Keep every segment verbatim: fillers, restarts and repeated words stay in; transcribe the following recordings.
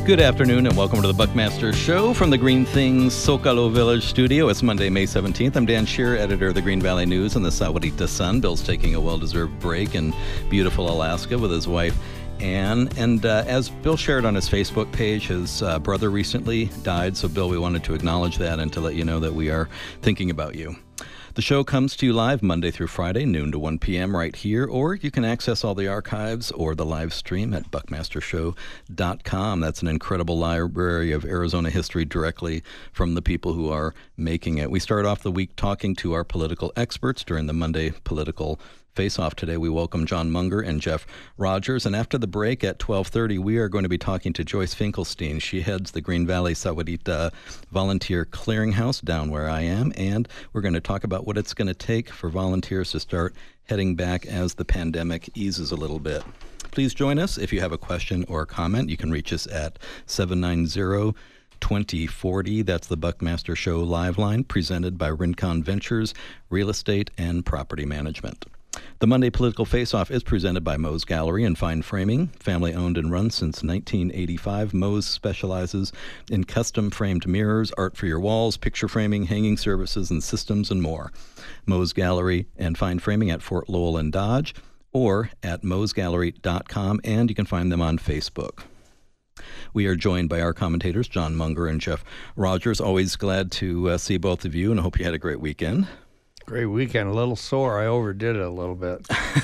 Good afternoon and welcome to the Buckmaster Show from the Green Things Zocalo Village studio. It's Monday, May seventeenth. I'm Dan Shearer, editor of the Green Valley News and the Sahuarita Sun. Bill's taking a well-deserved break in beautiful Alaska with his wife, Anne. And uh, as Bill shared on his Facebook page, his uh, brother recently died. So, Bill, we wanted to acknowledge that and to let you know that we are thinking about you. The show comes to you live Monday through Friday, noon to one p.m. right here, or you can access all the archives or the live stream at buckmaster show dot com. That's an incredible library of Arizona history directly from the people who are making it. We start off the week talking to our political experts during the Monday Political Face-Off. Today we welcome John Munger and Jeff Rogers, and after the break at twelve thirty, we are going to be talking to Joyce Finkelstein. She heads the Green Valley Sahuarita Volunteer Clearinghouse down where I am, and we're going to talk about what it's going to take for volunteers to start heading back as the pandemic eases a little bit. Please join us. If you have a question or a comment, you can reach us at seven nine zero, two zero four zero. That's the Buckmaster Show live line presented by Rincon Ventures, Real Estate and Property Management. The Monday Political Face-Off is presented by Moe's Gallery and Fine Framing. Family owned and run since nineteen eighty-five, Moe's specializes in custom framed mirrors, art for your walls, picture framing, hanging services, and systems, and more. Moe's Gallery and Fine Framing at Fort Lowell and Dodge, or at moes gallery dot com, and you can find them on Facebook. We are joined by our commentators, John Munger and Jeff Rogers. Always glad to uh, see both of you, and I hope you had a great weekend. Great weekend. A little sore. I overdid it a little bit.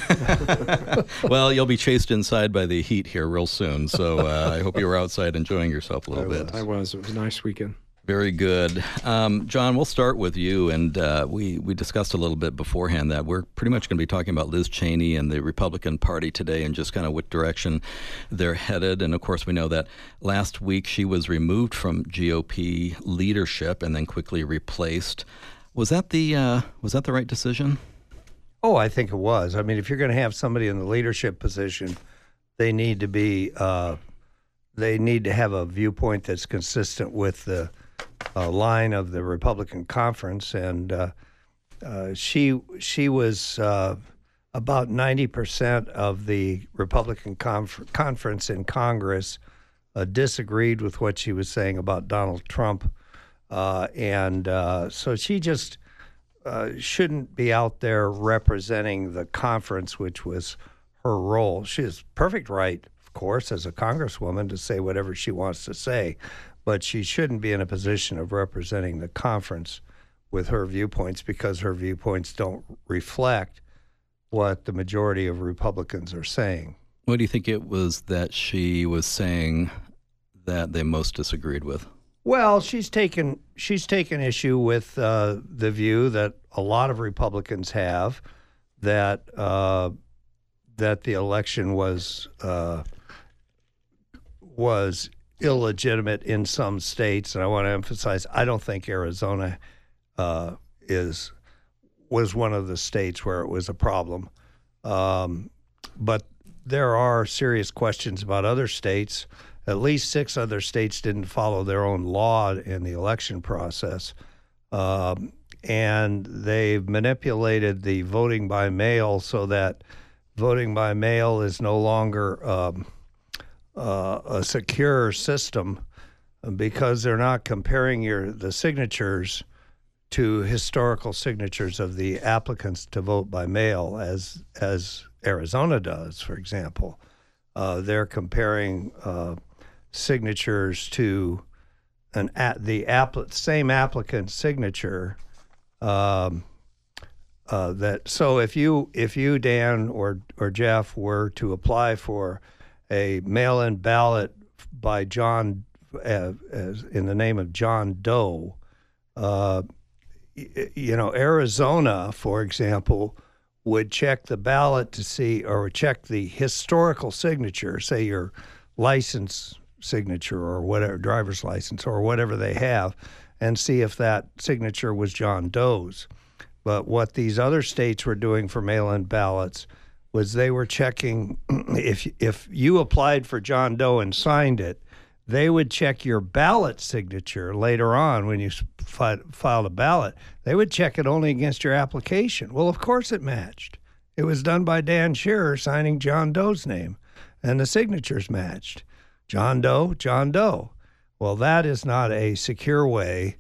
Well, you'll be chased inside by the heat here real soon, so uh, I hope you were outside enjoying yourself a little I bit. Was. I was. It was a nice weekend. Very good. Um, John, we'll start with you, and uh, we, we discussed a little bit beforehand that we're pretty much going to be talking about Liz Cheney and the Republican Party today and just kind of what direction they're headed. And, of course, we know that last week she was removed from G O P leadership and then quickly replaced. Was that the uh, was that the right decision? Oh, I think it was. I mean, if you're going to have somebody in the leadership position, they need to be uh, they need to have a viewpoint that's consistent with the uh, line of the Republican conference. And uh, uh, she she was uh, about ninety percent of the Republican conf- conference in Congress uh, disagreed with what she was saying about Donald Trump. Uh, and uh, so she just uh, shouldn't be out there representing the conference, which was her role. She has perfect right, of course, as a congresswoman to say whatever she wants to say, but she shouldn't be in a position of representing the conference with her viewpoints because her viewpoints don't reflect what the majority of Republicans are saying. What do you think it was that she was saying that they most disagreed with? Well, she's taken she's taken issue with uh, the view that a lot of Republicans have that uh, that the election was uh, was illegitimate in some states, and I want to emphasize I don't think Arizona uh, is was one of the states where it was a problem, um, but there are serious questions about other states. At least six other states didn't follow their own law in the election process, um, and they've manipulated the voting by mail so that voting by mail is no longer um, uh, a secure system because they're not comparing your the signatures to historical signatures of the applicants to vote by mail, as as Arizona does, for example. Uh, they're comparing uh, signatures to an at the appl- same applicant's signature. Um, uh, that so if you if you Dan or or Jeff were to apply for a mail-in ballot by John uh, as in the name of John Doe, uh, y- you know Arizona, for example, would check the ballot to see or check the historical signature, say your license signature or whatever, driver's license or whatever they have, and see if that signature was John Doe's. But what these other states were doing for mail-in ballots was they were checking if if you applied for John Doe and signed it, they would check your ballot signature later on when you fi- filed a ballot. They would check it only against your application. Well, of course it matched. It was done by Dan Shearer signing John Doe's name, and the signatures matched. John Doe, John Doe. Well, that is not a secure way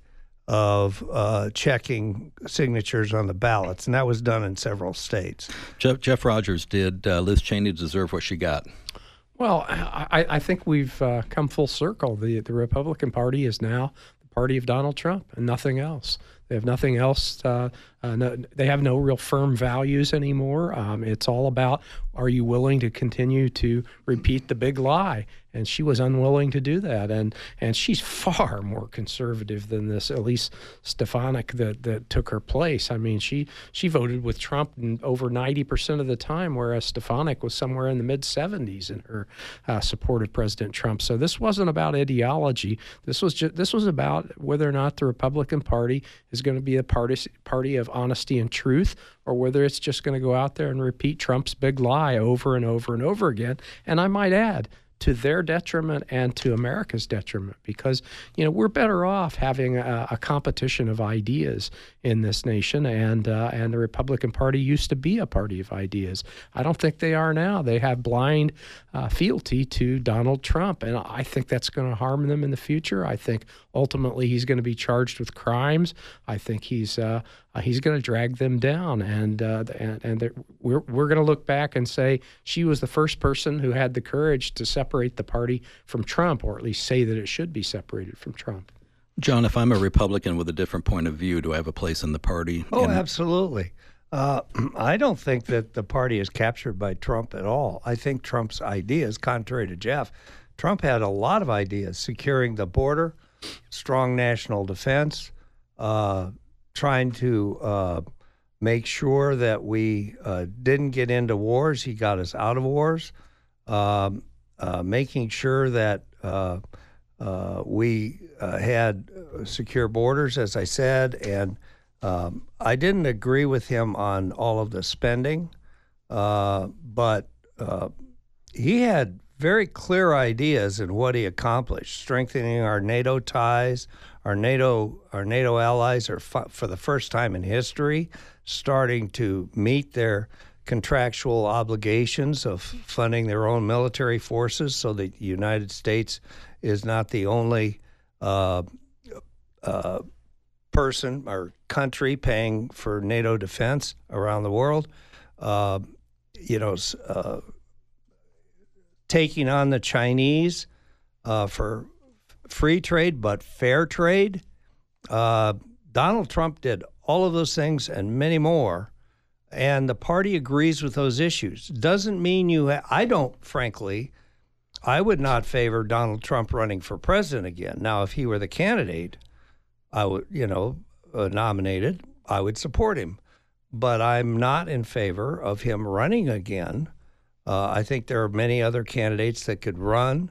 of uh, checking signatures on the ballots, and that was done in several states. Jeff, Jeff Rogers, did uh, Liz Cheney deserve what she got? Well, I, I think we've uh, come full circle. The, the Republican Party is now the party of Donald Trump and nothing else. They have nothing else. Uh, uh, no, they have no real firm values anymore. Um, it's all about, are you willing to continue to repeat the big lie? And she was unwilling to do that. And and she's far more conservative than this Elise Stefanik that, that took her place. I mean, she she voted with Trump in over ninety percent of the time, whereas Stefanik was somewhere in the mid seventies in her uh, support of President Trump. So this wasn't about ideology. This was just, this was about whether or not the Republican Party is going to be a party party of honesty and truth, or whether it's just going to go out there and repeat Trump's big lie over and over and over again. And I might add, to their detriment and to America's detriment, because, you know, we're better off having a, a competition of ideas in this nation, and uh, and the Republican Party used to be a party of ideas. I don't think they are now. They have blind uh, fealty to Donald Trump, and I think that's going to harm them in the future. I think ultimately he's going to be charged with crimes. I think he's uh, uh, he's going to drag them down, and uh, and, and we're we're going to look back and say she was the first person who had the courage to separate the party from Trump, or at least say that it should be separated from Trump. John, if I'm a Republican with a different point of view, do I have a place in the party? Oh, in- absolutely. Uh, I don't think that the party is captured by Trump at all. I think Trump's ideas, contrary to Jeff, Trump had a lot of ideas: securing the border, strong national defense, uh, trying to uh, make sure that we uh, didn't get into wars. He got us out of wars, um, uh, making sure that uh, uh, we uh, had secure borders, as I said, and um, I didn't agree with him on all of the spending, uh, but uh, he had very clear ideas in what he accomplished: strengthening our NATO ties. Our NATO, our NATO allies are, fu- for the first time in history, starting to meet their contractual obligations of funding their own military forces, so that the United States is not the only uh, uh, person or country paying for NATO defense around the world. Uh, you know, uh, taking on the Chinese uh, for free trade but fair trade. Uh, Donald Trump did all of those things and many more, and the party agrees with those issues. Doesn't mean you ha- I don't, frankly, I would not favor Donald Trump running for president again. Now, if he were the candidate, I would, you know, uh, nominated, I would support him. But I'm not in favor of him running again. Uh, I think there are many other candidates that could run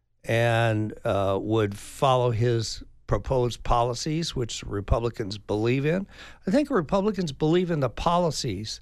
and uh, would follow his proposed policies, which Republicans believe in. I think Republicans believe in the policies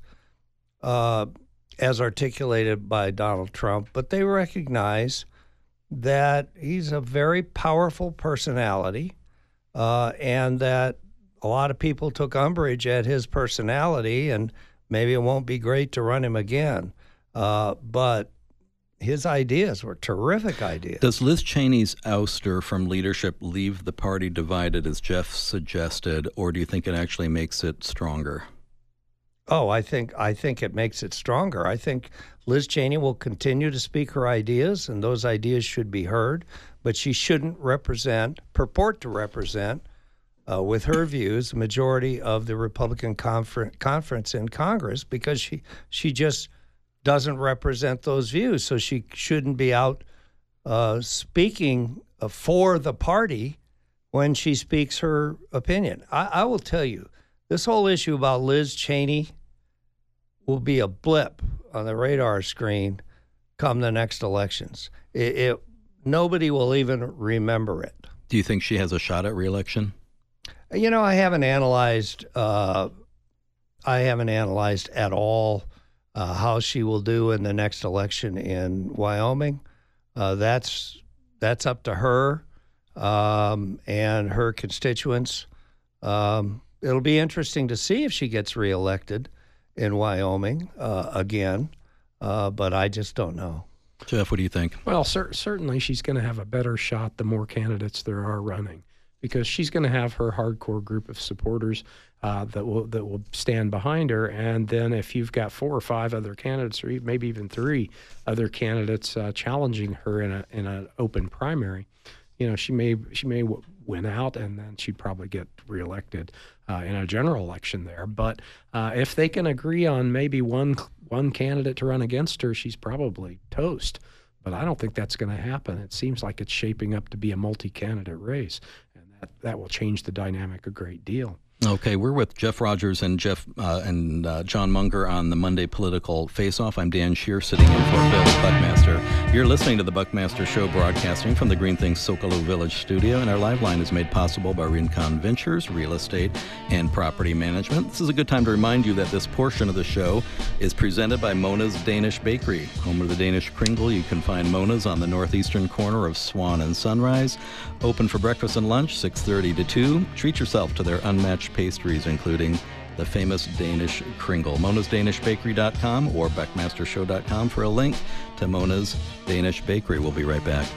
uh, as articulated by Donald Trump, but they recognize that he's a very powerful personality uh, and that a lot of people took umbrage at his personality, and maybe it won't be great to run him again. Uh, but his ideas were terrific ideas. Does Liz Cheney's ouster from leadership leave the party divided, as Jeff suggested, or do you think it actually makes it stronger? Oh, I think I think it makes it stronger. I think Liz Cheney will continue to speak her ideas, and those ideas should be heard, but she shouldn't represent, purport to represent, uh, with her views, the majority of the Republican confer- conference in Congress, because she she just doesn't represent those views. So she shouldn't be out uh, speaking uh, for the party when she speaks her opinion. I, I will tell you, this whole issue about Liz Cheney will be a blip on the radar screen come the next elections. It, it nobody will even remember it. Do you think she has a shot at re-election? You know, I haven't analyzed. Uh, I haven't analyzed at all uh, how she will do in the next election in Wyoming. Uh, that's that's up to her um, and her constituents. Um, it'll be interesting to see if she gets reelected in Wyoming uh, again, uh, but I just don't know. Jeff, what do you think? Well, cer- certainly she's going to have a better shot the more candidates there are running, because she's going to have her hardcore group of supporters uh, that will that will stand behind her. And then if you've got four or five other candidates, or even, maybe even three other candidates uh, challenging her in a in an open primary, you know, she may she may w- win out, and then she'd probably get reelected uh, in a general election there. But uh, if they can agree on maybe one one candidate to run against her, she's probably toast. But I don't think that's going to happen. It seems like it's shaping up to be a multi-candidate race, and that, that will change the dynamic a great deal. Okay, we're with Jeff Rogers and Jeff uh, and uh, John Munger on the Monday Political Face-Off. I'm Dan Scheer, sitting in for Bill Buckmaster. You're listening to the Buckmaster Show, broadcasting from the Green Things Socalo Village studio, and our live line is made possible by Rincon Ventures, Real Estate, and Property Management. This is a good time to remind you that this portion of the show is presented by Mona's Danish Bakery, home of the Danish Kringle. You can find Mona's on the northeastern corner of Swan and Sunrise. Open for breakfast and lunch, six thirty to two. Treat yourself to their unmatched pastries, including the famous Danish Kringle. Mona's Danish Bakery dot com or Buckmaster Show dot com for a link to Mona's Danish Bakery. We'll be right back.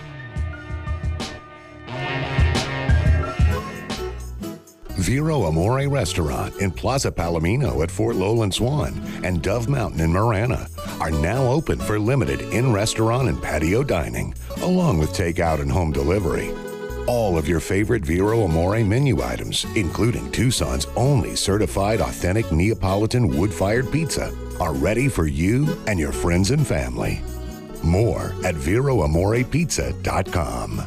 Vero Amore Restaurant in Plaza Palomino at Fort Lowland Swan and Dove Mountain in Marana are now open for limited in-restaurant and patio dining, along with takeout and home delivery. All of your favorite Vero Amore menu items, including Tucson's only certified authentic Neapolitan wood-fired pizza, are ready for you and your friends and family. More at Vero Amore Pizza dot com.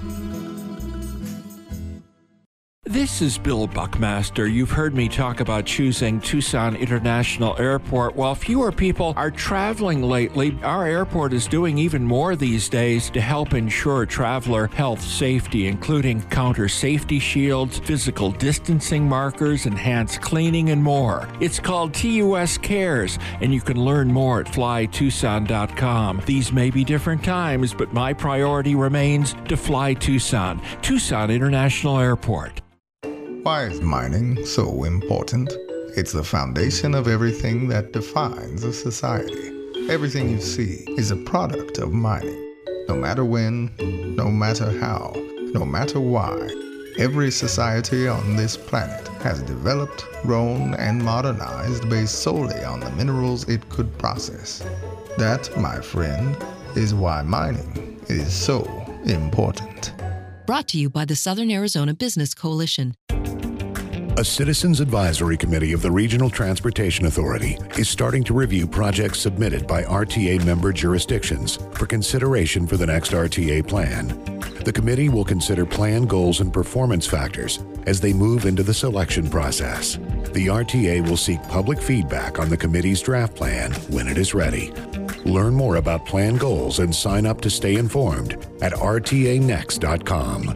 This is Bill Buckmaster. You've heard me talk about choosing Tucson International Airport. While fewer people are traveling lately, our airport is doing even more these days to help ensure traveler health safety, including counter safety shields, physical distancing markers, enhanced cleaning, and more. It's called T U S Cares, and you can learn more at fly tucson dot com. These may be different times, but my priority remains to fly Tucson. Tucson International Airport. Why is mining so important? It's the foundation of everything that defines a society. Everything you see is a product of mining. No matter when, no matter how, no matter why, every society on this planet has developed, grown, and modernized based solely on the minerals it could process. That, my friend, is why mining is so important. Brought to you by the Southern Arizona Business Coalition. A Citizens Advisory Committee of the Regional Transportation Authority is starting to review projects submitted by R T A member jurisdictions for consideration for the next R T A plan. The committee will consider plan goals and performance factors as they move into the selection process. The R T A will seek public feedback on the committee's draft plan when it is ready. Learn more about plan goals and sign up to stay informed at R T A next dot com.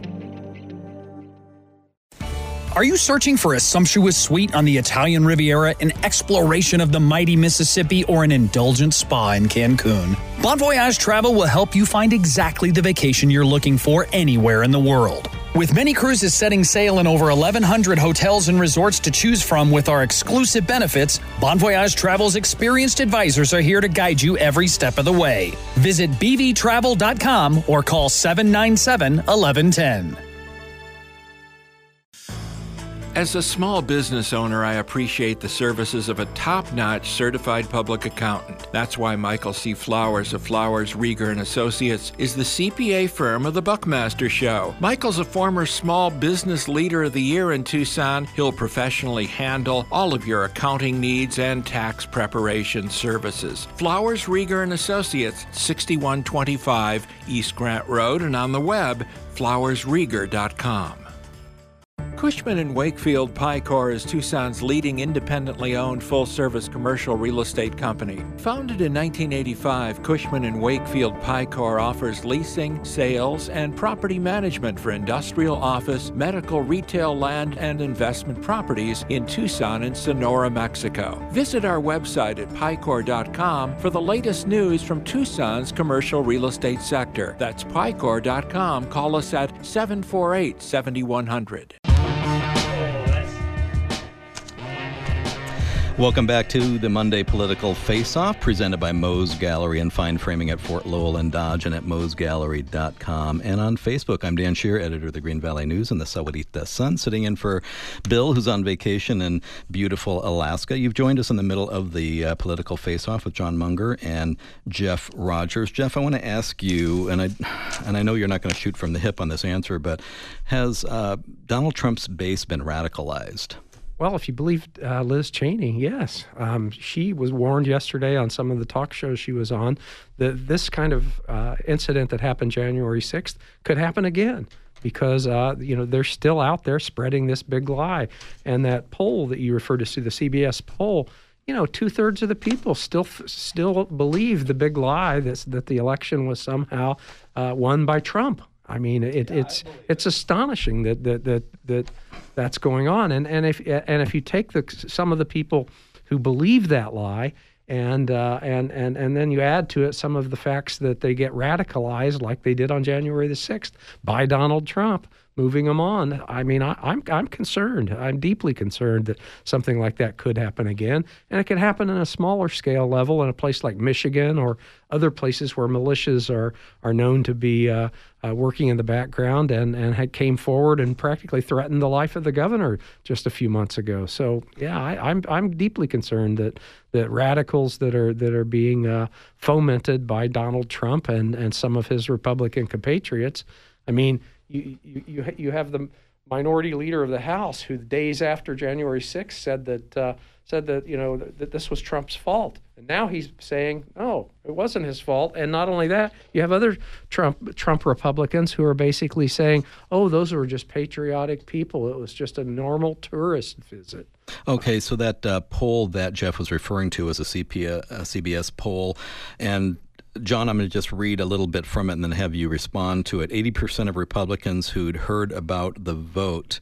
Are you searching for a sumptuous suite on the Italian Riviera, an exploration of the mighty Mississippi, or an indulgent spa in Cancun? Bon Voyage Travel will help you find exactly the vacation you're looking for anywhere in the world. With many cruises setting sail in over eleven hundred hotels and resorts to choose from with our exclusive benefits, Bon Voyage Travel's experienced advisors are here to guide you every step of the way. Visit b v travel dot com or call seven nine seven, one one one zero. As a small business owner, I appreciate the services of a top-notch certified public accountant. That's why Michael C. Flowers of Flowers, Rieger and Associates is the C P A firm of the Buckmaster Show. Michael's a former Small Business Leader of the Year in Tucson. He'll professionally handle all of your accounting needs and tax preparation services. Flowers, Rieger and Associates, sixty-one twenty-five East Grant Road, and on the web, flowers rieger dot com. Cushman and Wakefield Picor is Tucson's leading independently owned full-service commercial real estate company. Founded in nineteen eighty-five, Cushman and Wakefield Picor offers leasing, sales, and property management for industrial, office, medical, retail, land, and investment properties in Tucson and Sonora, Mexico. Visit our website at picor dot com for the latest news from Tucson's commercial real estate sector. That's picor dot com. Call us at seven four eight, seven one zero zero. Welcome back to the Monday Political Face-Off, presented by Moe's Gallery and Fine Framing at Fort Lowell and Dodge, and at moes gallery dot com. And on Facebook, I'm Dan Shear, editor of the Green Valley News and the Sahuarita Sun, sitting in for Bill, who's on vacation in beautiful Alaska. You've joined us in the middle of the uh, Political Face-Off with John Munger and Jeff Rogers. Jeff, I want to ask you, and I and I know you're not going to shoot from the hip on this answer, but has uh, Donald Trump's base been radicalized? Well, if you believe uh, Liz Cheney, yes. Um, she was warned yesterday on some of the talk shows she was on that this kind of uh, incident that happened January sixth could happen again because, uh, you know, they're still out there spreading this big lie. And that poll that you referred to, the C B S poll, you know, two-thirds of the people still still believe the big lie that's, that the election was somehow uh, won by Trump. I mean, it, yeah, it's it's astonishing that that that that that's going on, and and if and if you take the some of the people who believe that lie, and uh, and and and then you add to it some of the facts that they get radicalized, like they did on January the sixth by Donald Trump, moving them on. I mean, I, I'm I'm concerned. I'm deeply concerned that something like that could happen again, and it could happen in a smaller scale level in a place like Michigan or other places where militias are are known to be uh, uh, working in the background and and had came forward and practically threatened the life of the governor just a few months ago. So yeah, I, I'm I'm deeply concerned that that radicals that are that are being uh, fomented by Donald Trump and and some of his Republican compatriots. I mean. You, you you have the minority leader of the House who days after January sixth said that uh, said that you know that, that this was Trump's fault, and now he's saying no, it wasn't his fault. And not only that, you have other Trump Trump Republicans who are basically saying, oh, those were just patriotic people. It was just a normal tourist visit. Okay, so that uh, poll that Jeff was referring to is a, C P, a C B S poll, and John, I'm going to just read a little bit from it and then have you respond to it. eighty percent of Republicans who'd heard about the vote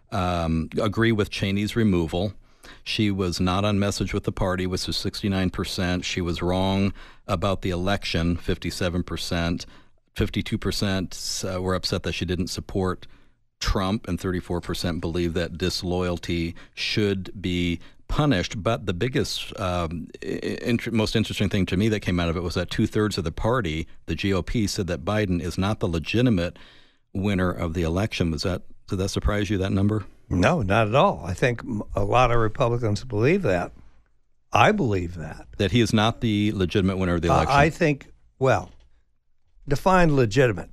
um, agree with Cheney's removal. She was not on message with the party, which was sixty-nine percent. She was wrong about the election, fifty-seven percent. fifty-two percent uh, were upset that she didn't support Trump, and thirty-four percent believe that disloyalty should be punished. But the biggest, um, int- most interesting thing to me that came out of it was that two-thirds of the party, the G O P, said that Biden is not the legitimate winner of the election. Was that, did that surprise you, that number? No, not at all. I think a lot of Republicans believe that. I believe that. That he is not the legitimate winner of the election? Uh, I think, well, define legitimate.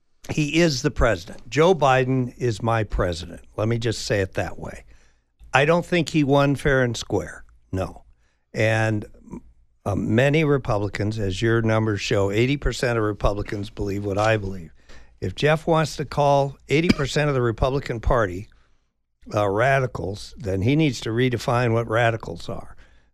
He is the president. Joe Biden is my president. Let me just say it that way. I don't think he won fair and square. No. And uh, many Republicans, as your numbers show, eighty percent of Republicans believe what I believe. If Jeff wants to call eighty percent of the Republican Party uh, radicals, then he needs to redefine what radicals are.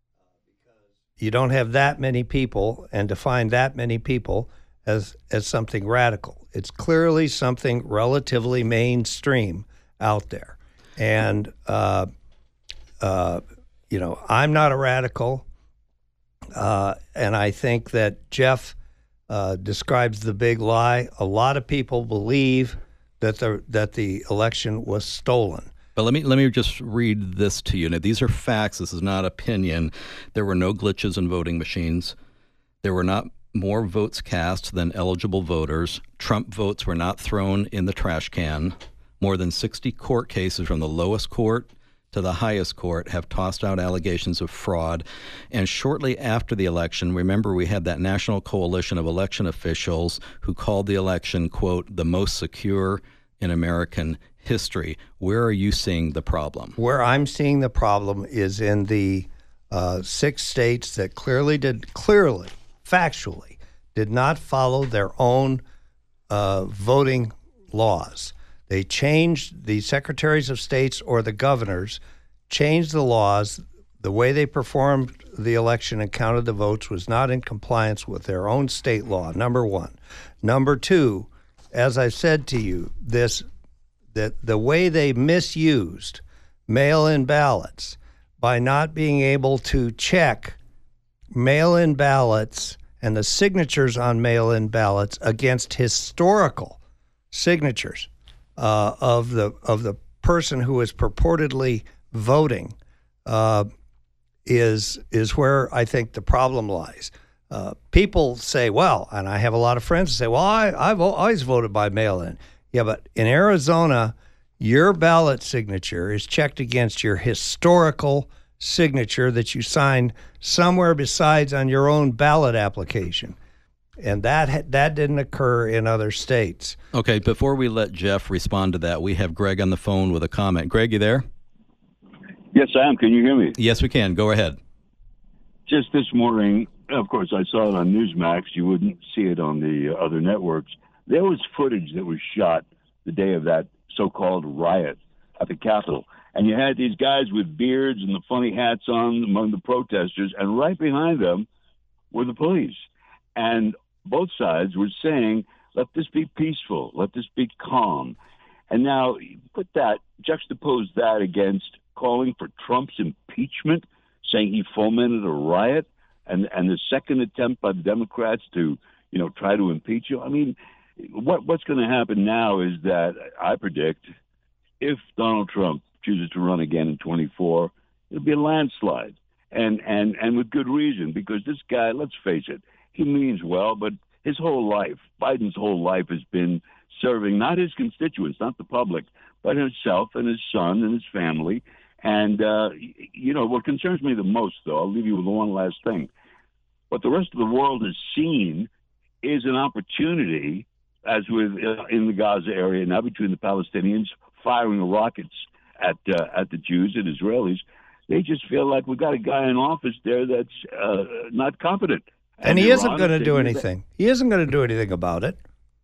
You don't have that many people and define that many people as as something radical. It's clearly something relatively mainstream out there. And, uh, uh, you know, I'm not a radical, uh, and I think that Jeff uh, describes the big lie. A lot of people believe that the that the election was stolen. But let me let me just read this to you. Now, these are facts. This is not opinion. There were no glitches in voting machines. There were not more votes cast than eligible voters. Trump votes were not thrown in the trash can. More than sixty court cases from the lowest court to the highest court have tossed out allegations of fraud. And shortly after the election, remember, we had that national coalition of election officials who called the election, quote, the most secure in American history. Where are you seeing the problem? Where I'm seeing the problem is in the uh, six states that clearly did, clearly, factually, did not follow their own uh, voting laws. They changed, the secretaries of states or the governors changed the laws. The way they performed the election and counted the votes was not in compliance with their own state law, number one. Number two, as I said to you, this that the way they misused mail-in ballots by not being able to check mail-in ballots and the signatures on mail-in ballots against historical signatures uh, of the of the person who is purportedly voting uh, is is where I think the problem lies. Uh, people say, well, and I have a lot of friends who say, well, I, I've always voted by mail-in. Yeah, but in Arizona, your ballot signature is checked against your historical signature that you signed somewhere besides on your own ballot application. And that that didn't occur in other states. Okay, before we let Jeff respond to that, we have Greg on the phone with a comment. Greg, you there? Yes, I am. Can you hear me? Yes, we can. Go ahead. Just this morning, of course, I saw it on Newsmax. You wouldn't see it on the other networks. There was footage that was shot the day of that so-called riot at the Capitol. And you had these guys with beards and the funny hats on among the protesters, and right behind them were the police. And both sides were saying, let this be peaceful, let this be calm. And now put that, juxtapose that against calling for Trump's impeachment, saying he fomented a riot, and, and the second attempt by the Democrats to, you know, try to impeach you. I mean, what what's going to happen now is that I predict if Donald Trump chooses to run again in twenty-four, it'll be a landslide, and, and, and with good reason, because this guy, let's face it, he means well, but his whole life, Biden's whole life has been serving not his constituents, not the public, but himself and his son and his family. And, uh, you know, what concerns me the most, though, I'll leave you with one last thing. What the rest of the world has seen is an opportunity, as with uh, in the Gaza area now, between the Palestinians firing rockets at uh, at the Jews and Israelis. They just feel like we've got a guy in office there that's uh, not competent. And, and he isn't going to do anything. He isn't going to do anything about it.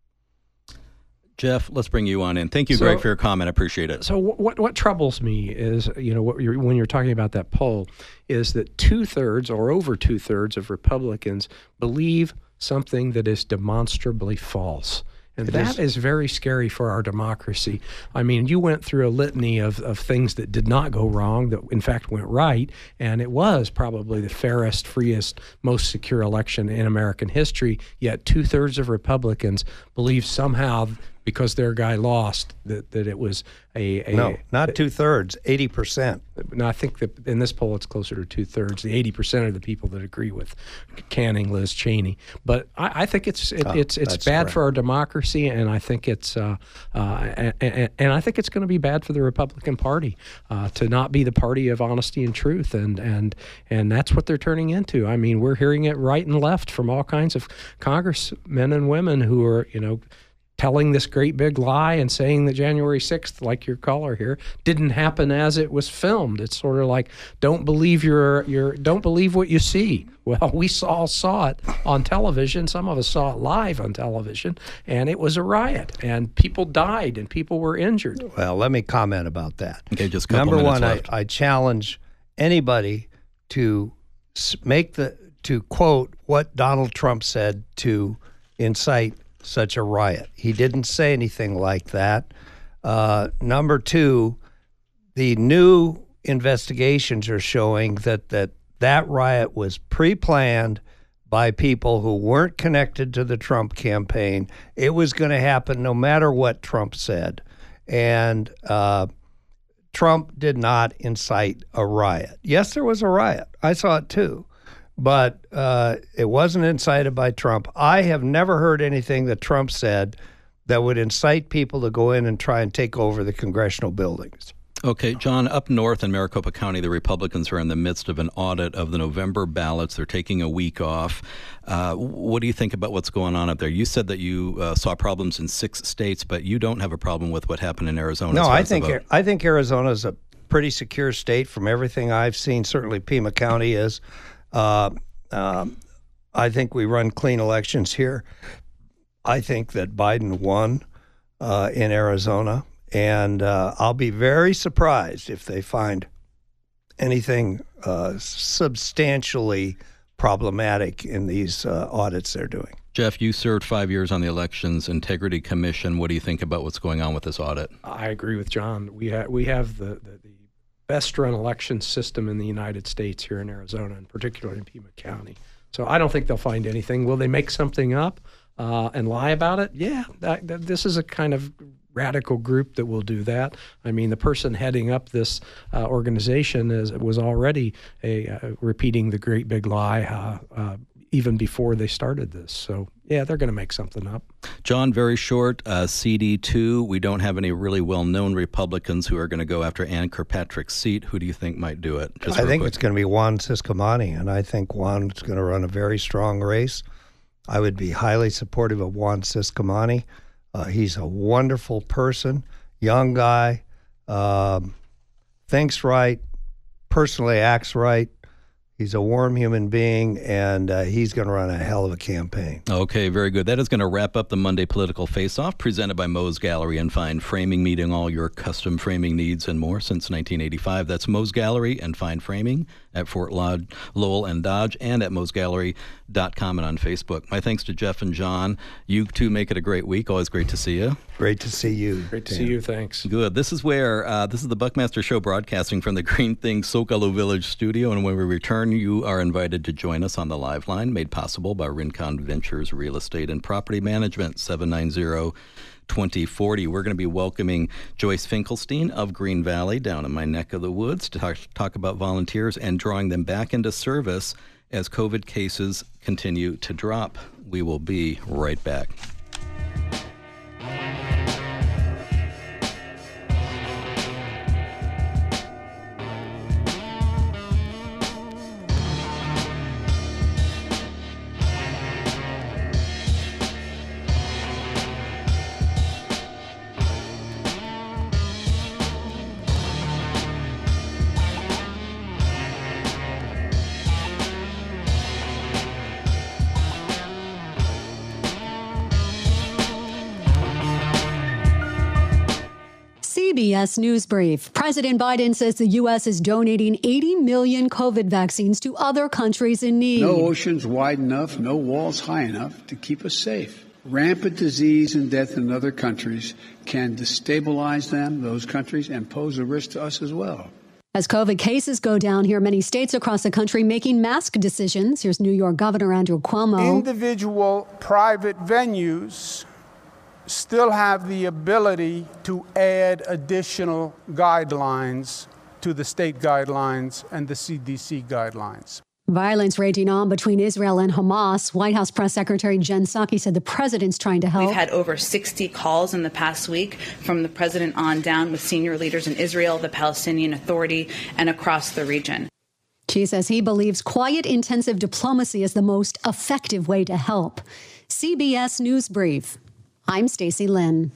Jeff, let's bring you on in. Thank you, so, Greg, for your comment. I appreciate it. So what what troubles me is, you know, what you're, when you're talking about that poll, is that two-thirds or over two-thirds of Republicans believe something that is demonstrably false. And it that is. is very scary for our democracy. I mean, you went through a litany of, of things that did not go wrong, that in fact went right, and it was probably the fairest, freest, most secure election in American history, yet two-thirds of Republicans believe somehow, because their guy lost, that, that it was a, a no, not two thirds, eighty percent. No, I think that in this poll it's closer to two thirds. The eighty percent of the people that agree with canning Liz Cheney. But I, I think it's it, oh, it's it's bad correct. for our democracy, and I think it's uh, uh, and, and, and I think it's going to be bad for the Republican Party uh, to not be the party of honesty and truth, and and and that's what they're turning into. I mean, we're hearing it right and left from all kinds of congressmen and women who are, you know, telling this great big lie and saying that January sixth, like your caller here, didn't happen as it was filmed. It's sort of like, don't believe your your don't believe what you see. Well, we all saw it on television. Some of us saw it live on television, and it was a riot, and people died, and people were injured. Well, let me comment about that. Okay, just a couple Number minutes one, left. I, I challenge anybody to make the to quote what Donald Trump said to incite such a riot. He didn't say anything like that. Uh, number two, the new investigations are showing that that, that riot was pre-planned by people who weren't connected to the Trump campaign. It was going to happen no matter what Trump said. And uh, Trump did not incite a riot. Yes, there was a riot. I saw it too. But uh, it wasn't incited by Trump. I have never heard anything that Trump said that would incite people to go in and try and take over the congressional buildings. Okay, John, up north in Maricopa County, the Republicans are in the midst of an audit of the November ballots. They're taking a week off. Uh, what do you think about what's going on up there? You said that you uh, saw problems in six states, but you don't have a problem with what happened in Arizona. No, I think I think Arizona is a pretty secure state from everything I've seen. Certainly Pima County is. Uh, um, I think we run clean elections here. I think that Biden won uh, in Arizona, and uh, I'll be very surprised if they find anything uh, substantially problematic in these uh, audits they're doing. Jeff, you served five years on the Elections Integrity Commission. What do you think about what's going on with this audit? I agree with John. We, ha- we have the, the, the best-run election system in the United States here in Arizona, and particularly in Pima County. So I don't think they'll find anything. Will they make something up uh, and lie about it? Yeah, that, that, this is a kind of radical group that will do that. I mean, the person heading up this uh, organization is was already a uh, repeating the great big lie uh, uh, even before they started this. So, yeah, they're going to make something up. John, very short, uh, C D two, we don't have any really well-known Republicans who are going to go after Ann Kirkpatrick's seat. Who do you think might do it? Just I think quick. it's going to be Juan Ciscomani, and I think Juan's going to run a very strong race. I would be highly supportive of Juan Ciscomani. Uh, he's a wonderful person, young guy, um, thinks right, personally acts right. He's a warm human being, and uh, he's going to run a hell of a campaign. Okay, very good. That is going to wrap up the Monday Political Face-Off, presented by Moe's Gallery and Fine Framing, meeting all your custom framing needs and more since nineteen eighty-five. That's Moe's Gallery and Fine Framing at Fort Lodge, Lowell and Dodge, and at moes gallery dot com and on Facebook. My thanks to Jeff and John. You two make it a great week. Always great to see you. Great to see you. Great to Dan. see you. Thanks. Good. This is where, uh, this is the Buckmaster Show broadcasting from the Green Things Zocalo Village studio. And when we return, you are invited to join us on the live line, made possible by Rincon Ventures Real Estate and Property Management, seven nine zero, two zero four zero. We're going to be welcoming Joyce Finkelstein of Green Valley down in my neck of the woods to talk, talk about volunteers and drawing them back into service as COVID cases continue to drop. We will be right back. C B S News Brief. President Biden says the U S is donating eighty million COVID vaccines to other countries in need. No oceans wide enough, no walls high enough to keep us safe. Rampant disease and death in other countries can destabilize them, those countries, and pose a risk to us as well. As COVID cases go down here, many states across the country making mask decisions. Here's New York Governor Andrew Cuomo. Individual private venues still have the ability to add additional guidelines to the state guidelines and the C D C guidelines. Violence raging on between Israel and Hamas. White House Press Secretary Jen Psaki said the president's trying to help. We've had over sixty calls in the past week from the president on down with senior leaders in Israel, the Palestinian Authority, and across the region. She says he believes quiet, intensive diplomacy is the most effective way to help. C B S News Brief. I'm Stacy Lynn.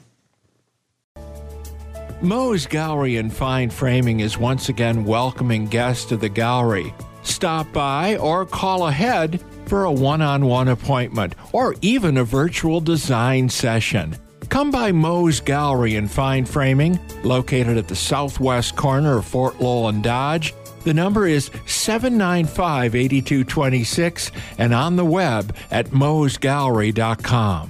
Moe's Gallery and Fine Framing is once again welcoming guests to the gallery. Stop by or call ahead for a one-on-one appointment or even a virtual design session. Come by Moe's Gallery and Fine Framing, located at the southwest corner of Fort Lowell and Dodge. The number is seven nine five, eight two two six and on the web at moes gallery dot com.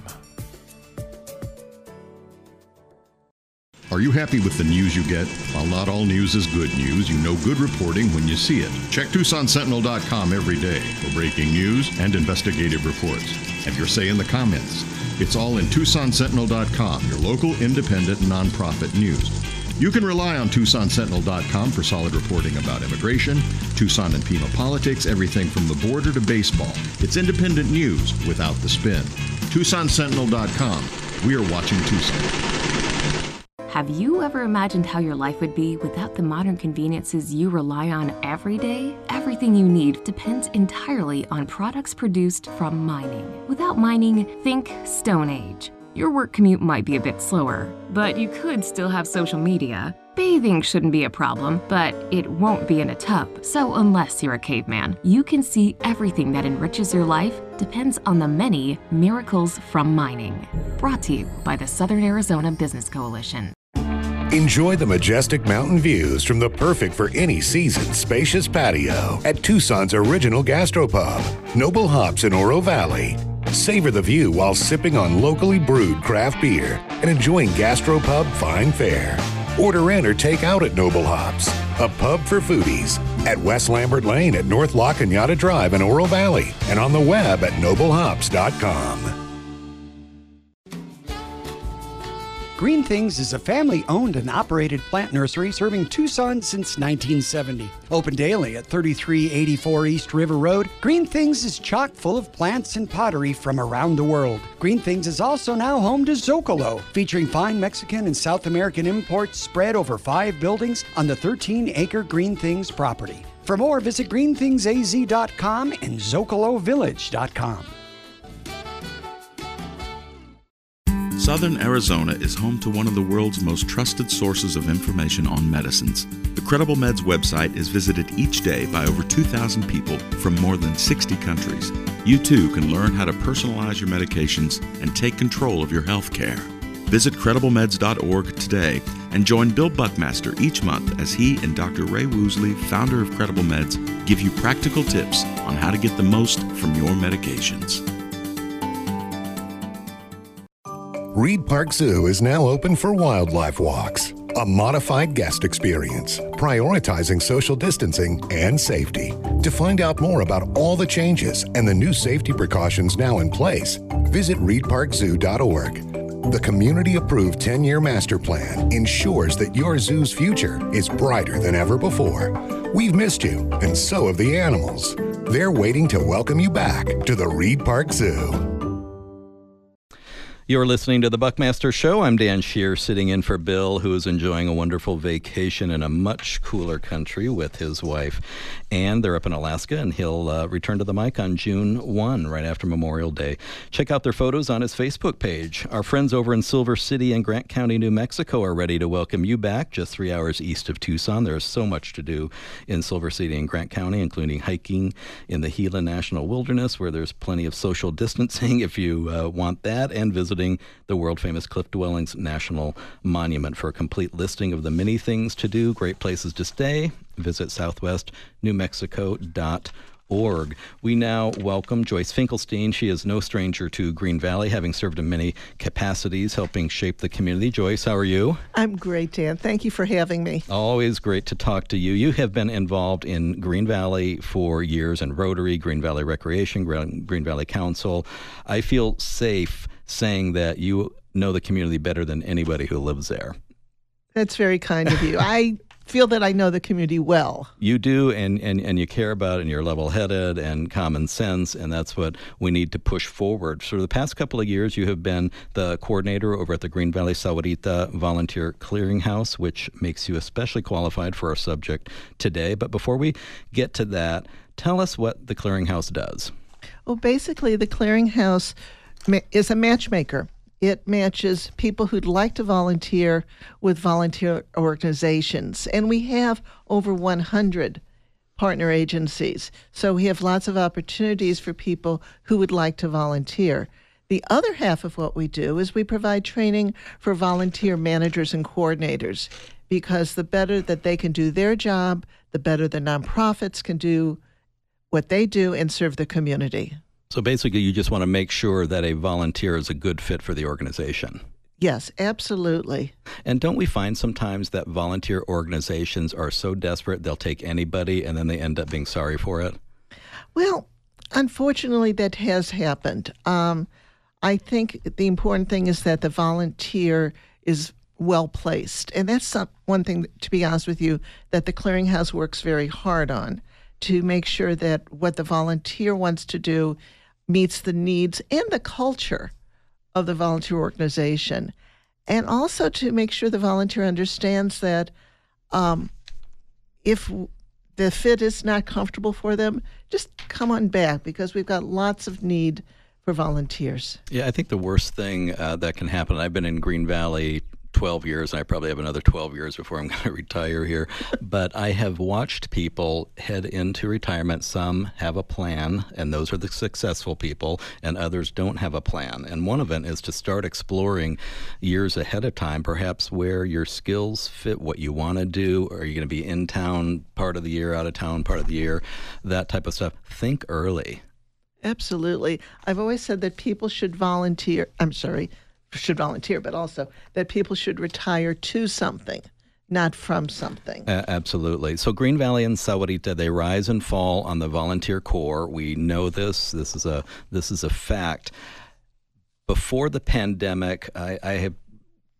Are you happy with the news you get? While not all news is good news, you know good reporting when you see it. Check Tucson Sentinel dot com every day for breaking news and investigative reports. Have your say in the comments. It's all in Tucson Sentinel dot com, your local independent nonprofit news. You can rely on Tucson Sentinel dot com for solid reporting about immigration, Tucson and Pima politics, everything from the border to baseball. It's independent news without the spin. Tucson Sentinel dot com. We are watching Tucson. Have you ever imagined how your life would be without the modern conveniences you rely on every day? Everything you need depends entirely on products produced from mining. Without mining, think Stone Age. Your work commute might be a bit slower, but you could still have social media. Bathing shouldn't be a problem, but it won't be in a tub. So unless you're a caveman, you can see everything that enriches your life depends on the many miracles from mining. Brought to you by the Southern Arizona Business Coalition. Enjoy the majestic mountain views from the perfect for any season spacious patio at Tucson's original gastropub, Noble Hops in Oro Valley. Savor the view while sipping on locally brewed craft beer and enjoying gastropub fine fare. Order in or take out at Noble Hops, a pub for foodies, at West Lambert Lane at North La Cañada Drive in Oro Valley and on the web at noble hops dot com. Green Things is a family-owned and operated plant nursery serving Tucson since nineteen seventy. Open daily at thirty-three eighty-four East River Road, Green Things is chock full of plants and pottery from around the world. Green Things is also now home to Zocalo, featuring fine Mexican and South American imports spread over five buildings on the thirteen acre Green Things property. For more, visit green things a z dot com and zocalo village dot com. Southern Arizona is home to one of the world's most trusted sources of information on medicines. The Credible Meds website is visited each day by over two thousand people from more than sixty countries. You too can learn how to personalize your medications and take control of your health care. Visit credible meds dot org today and join Bill Buckmaster each month as he and Doctor Ray Woosley, founder of Credible Meds, give you practical tips on how to get the most from your medications. Reed Park Zoo is now open for wildlife walks, a modified guest experience, prioritizing social distancing and safety. To find out more about all the changes and the new safety precautions now in place, visit reed park zoo dot org. The community-approved ten-year master plan ensures that your zoo's future is brighter than ever before. We've missed you, and so have the animals. They're waiting to welcome you back to the Reed Park Zoo. You're listening to The Buckmaster Show. I'm Dan Shear, sitting in for Bill, who is enjoying a wonderful vacation in a much cooler country with his wife. And they're up in Alaska, and he'll uh, return to the mic on June first, right after Memorial Day. Check out their photos on his Facebook page. Our friends over in Silver City and Grant County, New Mexico are ready to welcome you back, just three hours east of Tucson. There's so much to do in Silver City and Grant County, including hiking in the Gila National Wilderness, where there's plenty of social distancing if you uh, want that, and visiting the world-famous Cliff Dwellings National Monument. For a complete listing of the many things to do, great places to stay, visit southwest new mexico dot org. We now welcome Joyce Finkelstein. She is no stranger to Green Valley, having served in many capacities, helping shape the community. Joyce, how are you? I'm great, Dan. Thank you for having me. Always great to talk to you. You have been involved in Green Valley for years, in Rotary, Green Valley Recreation, Green Valley Council. I feel safe saying that you know the community better than anybody who lives there. That's very kind of you. I feel that I know the community well. You do, and, and, and you care about it, and you're level-headed and common sense, and that's what we need to push forward. So the past couple of years, you have been the coordinator over at the Green Valley Sahuarita Volunteer Clearinghouse, which makes you especially qualified for our subject today. But before we get to that, tell us what the Clearinghouse does. Well, basically, the Clearinghouse is a matchmaker. It matches people who'd like to volunteer with volunteer organizations. And we have over one hundred partner agencies. So we have lots of opportunities for people who would like to volunteer. The other half of what we do is we provide training for volunteer managers and coordinators, because the better that they can do their job, the better the nonprofits can do what they do and serve the community. So basically, you just want to make sure that a volunteer is a good fit for the organization. Yes, absolutely. And don't we find sometimes that volunteer organizations are so desperate they'll take anybody and then they end up being sorry for it? Well, unfortunately, that has happened. Um, I think the important thing is that the volunteer is well placed. And that's some, one thing, to be honest with you, that the Clearinghouse works very hard on, to make sure that what the volunteer wants to do meets the needs and the culture of the volunteer organization. And also to make sure the volunteer understands that um, if the fit is not comfortable for them, just come on back, because we've got lots of need for volunteers. Yeah, I think the worst thing uh, that can happen, I've been in Green Valley twelve years, and I probably have another twelve years before I'm going to retire here. But I have watched people head into retirement. Some have a plan, and those are the successful people, and others don't have a plan. And one of it is to start exploring years ahead of time, perhaps where your skills fit what you want to do. Are you going to be in town part of the year, out of town part of the year, that type of stuff. Think early. Absolutely. I've always said that people should volunteer. I'm sorry. should volunteer, but also that people should retire to something, not from something. Uh, absolutely. So Green Valley and Sahuarita, they rise and fall on the volunteer corps. We know this. This is a this is a fact. Before the pandemic, I, I have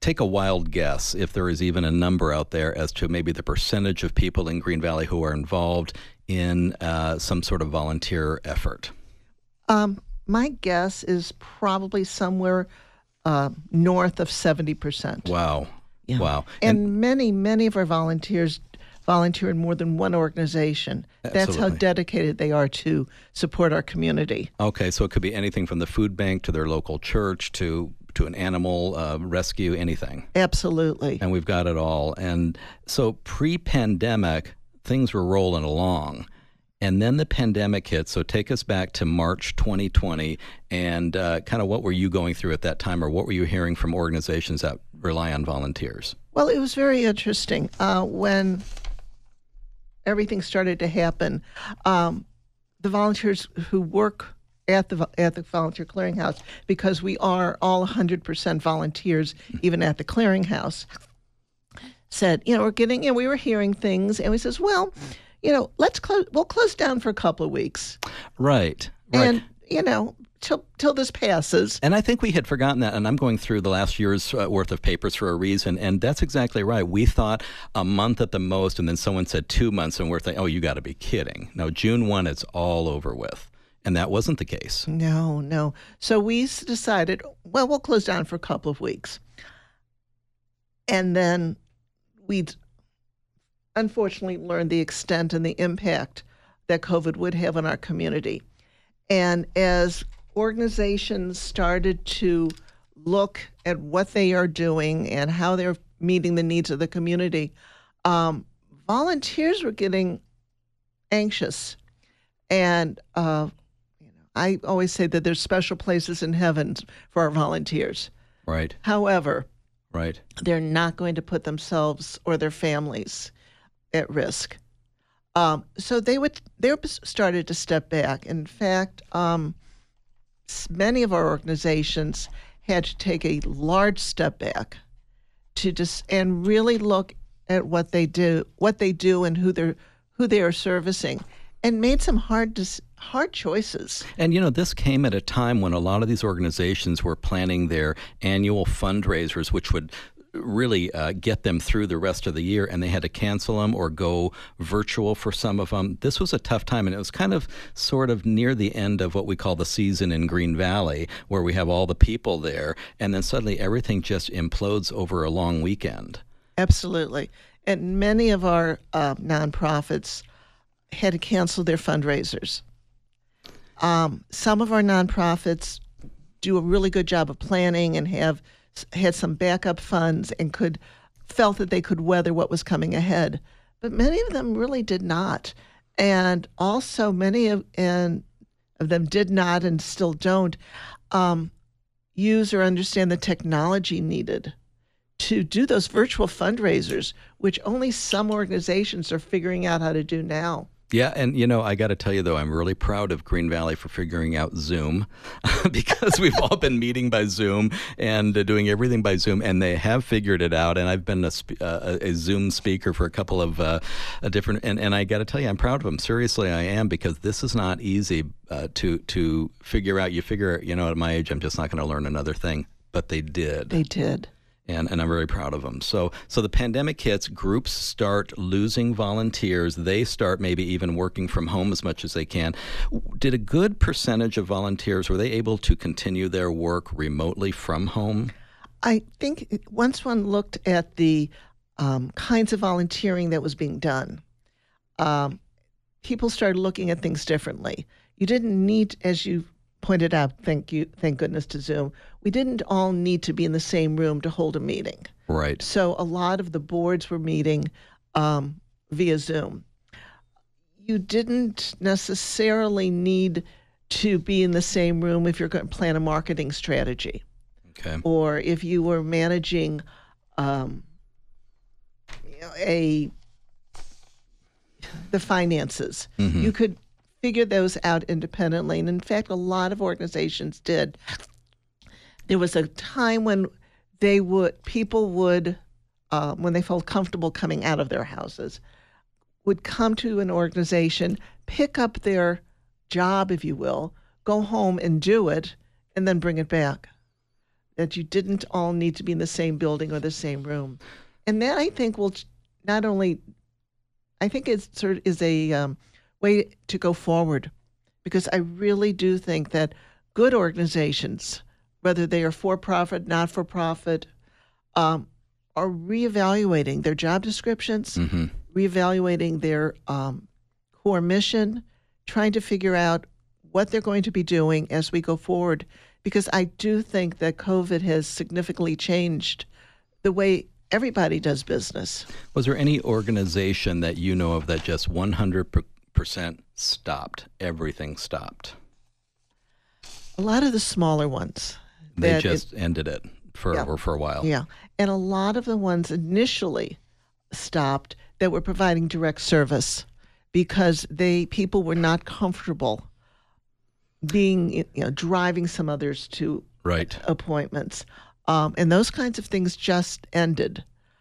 take a wild guess if there is even a number out there as to maybe the percentage of people in Green Valley who are involved in uh, some sort of volunteer effort. Um, my guess is probably somewhere uh, north of seventy percent. Wow. Yeah. Wow. And, And many, many of our volunteers volunteer in more than one organization. That's how Absolutely. dedicated they are to support our community. okay, so it could be anything from the food bank to their local church to to an animal uh, rescue, anything. Absolutely. And we've got it all. And so pre-pandemic, things were rolling along. And then the pandemic hit. So take us back to March twenty twenty and uh, kind of what were you going through at that time, or what were you hearing from organizations that rely on volunteers? Well, it was very interesting. Uh, when everything started to happen, um, the volunteers who work at the at the Volunteer Clearinghouse, because we are all one hundred percent volunteers, even at the clearinghouse, said, you know, we're getting, and we were hearing things, and we says, well, you know, let's close, we'll close down for a couple of weeks. Right, right. And, you know, till till this passes. And I think we had forgotten that, and I'm going through the last year's uh, worth of papers for a reason, and that's exactly right. We thought a month at the most, and then someone said two months, and we're thinking, oh, you got to be kidding. No, June first, it's all over with. And that wasn't the case. No, no. So we s- decided, well, we'll close down for a couple of weeks. And then we unfortunately learned the extent and the impact that COVID would have on our community. And as organizations started to look at what they are doing and how they're meeting the needs of the community, um, volunteers were getting anxious. And uh, you know, I always say that there's special places in heaven for our volunteers. Right. However, Right. they're not going to put themselves or their families at risk. Um, so they would they started to step back. In fact, um, s- many of our organizations had to take a large step back to just and really look at what they do, what they do, and who they're who they are servicing, and made some hard dis- hard choices. And, you know, this came at a time when a lot of these organizations were planning their annual fundraisers, which would really uh, get them through the rest of the year, and they had to cancel them or go virtual for some of them. This was a tough time, and it was kind of sort of near the end of what we call the season in Green Valley, where we have all the people there, and then suddenly everything just implodes over a long weekend. Absolutely. And many of our uh, nonprofits had to cancel their fundraisers. Um, some of our nonprofits do a really good job of planning and have had some backup funds and could felt that they could weather what was coming ahead, but many of them really did not. And also many of and of them did not and still don't um, use or understand the technology needed to do those virtual fundraisers, which only some organizations are figuring out how to do now. Yeah, and you know, I got to tell you though, I'm really proud of Green Valley for figuring out Zoom because we've all been meeting by Zoom and uh, doing everything by Zoom, and they have figured it out. And I've been a, sp- uh, a Zoom speaker for a couple of uh, a different, and, and I got to tell you, I'm proud of them. Seriously, I am, because this is not easy uh, to to figure out. You figure, you know, at my age, I'm just not going to learn another thing, but they did. They did. And, and I'm very proud of them. So so the pandemic hits, groups start losing volunteers. They start maybe even working from home as much as they can. Did a good percentage of volunteers, were they able to continue their work remotely from home? I think once one looked at the um, kinds of volunteering that was being done, um, people started looking at things differently. You didn't need, as you pointed out, thank you, thank goodness to Zoom, we didn't all need to be in the same room to hold a meeting. Right. So a lot of the boards were meeting um, via Zoom. You didn't necessarily need to be in the same room if you're going to plan a marketing strategy. Okay. Or if you were managing um, you know, a the finances. Mm-hmm. You could figure those out independently. And in fact, a lot of organizations did. There was a time when they would, people would, uh, when they felt comfortable coming out of their houses, would come to an organization, pick up their job, if you will, go home and do it, and then bring it back. that you didn't all need to be in the same building or the same room. And that, I think, will not only, I think it sort of is a um, way to go forward, because I really do think that good organizations, whether they are for-profit, not-for-profit, um, are reevaluating their job descriptions, mm-hmm. reevaluating their um, core mission, trying to figure out what they're going to be doing as we go forward, because I do think that COVID has significantly changed the way everybody does business. Was there any organization that you know of that just one hundred percent stopped? Everything stopped? A lot of the smaller ones. They just it, ended it for yeah, or for a while. Yeah. And a lot of the ones initially stopped that were providing direct service because they people were not comfortable being, you know, driving some others to right. appointments. Um, and those kinds of things just ended.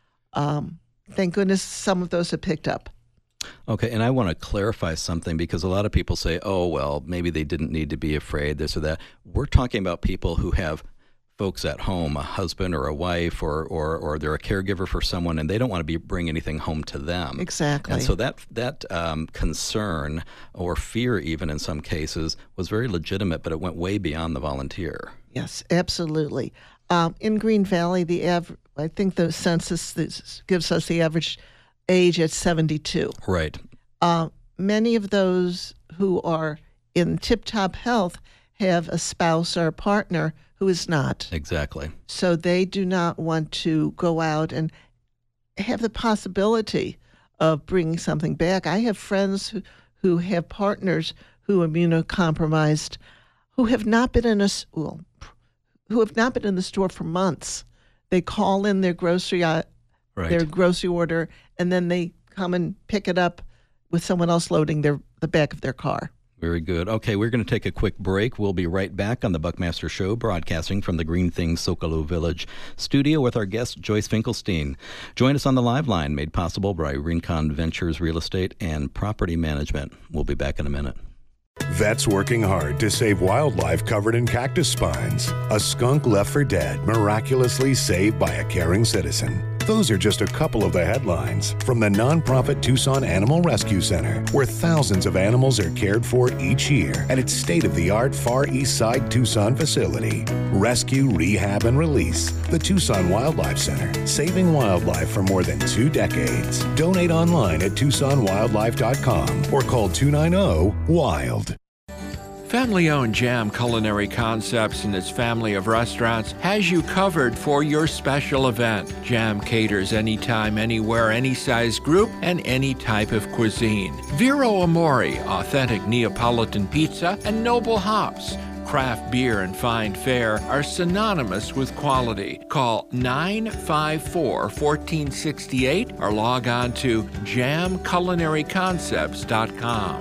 Um, thank goodness some of those have picked up. Okay, and I want to clarify something, because a lot of people say, oh, well, maybe they didn't need to be afraid, this or that. We're talking about people who have folks at home, a husband or a wife, or or, or they're a caregiver for someone, and they don't want to be bring anything home to them. Exactly. And so that that um, concern, or fear even in some cases, was very legitimate, but it went way beyond the volunteer. Yes, absolutely. Um, in Green Valley, the av- I think the census gives us the average age at seventy-two. Right. Uh, many of those who are in tip-top health have a spouse or a partner who is not. Exactly. So they do not want to go out and have the possibility of bringing something back. I have friends who, who have partners who are immunocompromised, who have not been in a well, who have not been in the store for months. They call in their grocery uh, right. their grocery order, and then they come and pick it up with someone else loading their the back of their car. Very good. Okay, we're going to take a quick break. We'll be right back on the Buckmaster Show, broadcasting from the Green Things Socalo Village studio with our guest, Joyce Finkelstein. Join us on the live line, made possible by Rincon Ventures Real Estate and Property Management. We'll be back in a minute. Vets working hard to save wildlife covered in cactus spines. A skunk left for dead, miraculously saved by a caring citizen. Those are just a couple of the headlines from the nonprofit Tucson Animal Rescue Center, where thousands of animals are cared for each year at its state-of-the-art Far East Side Tucson facility. Rescue, rehab, and release. The Tucson Wildlife Center, saving wildlife for more than two decades. Donate online at tucson wildlife dot com or call two nine zero, WILD. Family-owned Jam Culinary Concepts and its family of restaurants has you covered for your special event. Jam caters anytime, anywhere, any size group, and any type of cuisine. Vero Amore, authentic Neapolitan pizza, and Noble Hops. Craft beer and fine fare are synonymous with quality. Call nine five four, one four six eight or log on to jam culinary concepts dot com.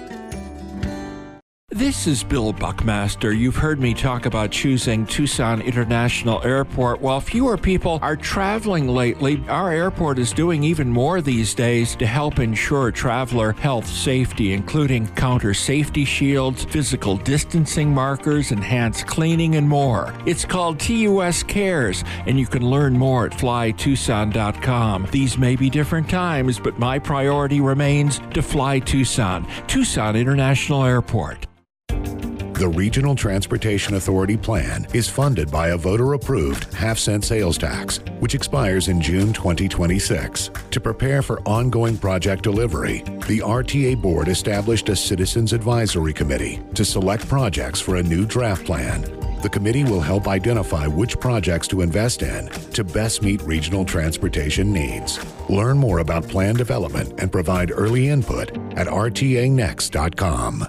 This is Bill Buckmaster. You've heard me talk about choosing Tucson International Airport. While fewer people are traveling lately, our airport is doing even more these days to help ensure traveler health safety, including counter safety shields, physical distancing markers, enhanced cleaning, and more. It's called T U S Cares, and you can learn more at fly tucson dot com. These may be different times, but my priority remains to fly Tucson. Tucson International Airport. The Regional Transportation Authority plan is funded by a voter-approved half-cent sales tax, which expires in June twenty twenty-six. To prepare for ongoing project delivery, the R T A Board established a Citizens Advisory Committee to select projects for a new draft plan. The committee will help identify which projects to invest in to best meet regional transportation needs. Learn more about plan development and provide early input at r t a next dot com.